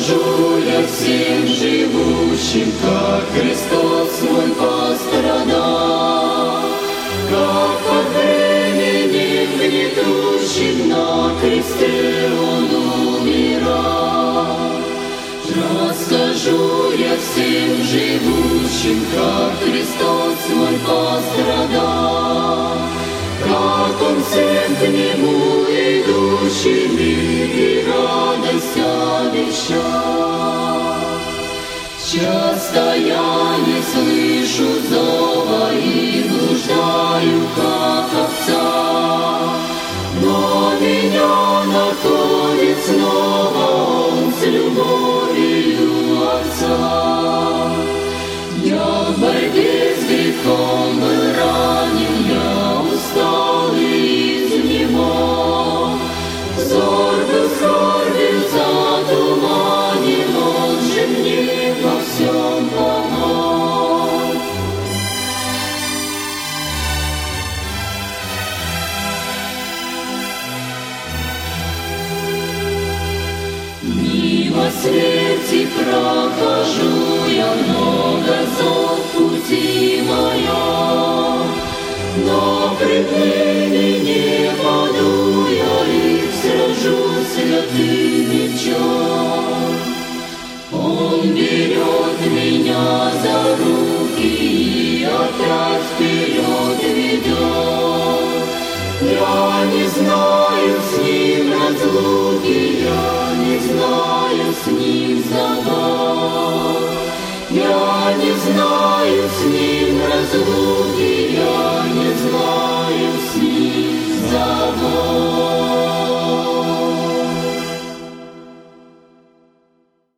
Скажу я всем живущим, как Христос мой пострадал, как под временем гнетущим на кресте Он умирал. Расскажу я всем живущим, как Христос мой пострадал, как Он всем к Нему идущим и радость обещал. Часто я не слышу зова и блуждаю, как овца, но меня находит снова Он с любовью Отца. Я в борьбе с грехом был ранен, я устал и изнемог. Взор был скорбен, затуманен, Он же мне во всем помог. Мимо смерти прохожу я, много зов пути моя, но пред ними не паду я и сражу святым мечом. Он берет меня за руки и опять вперед ведет. Я не знаю с Ним разлуки, я не знаю с Ним забот. Я не знаю с Ним разлуки,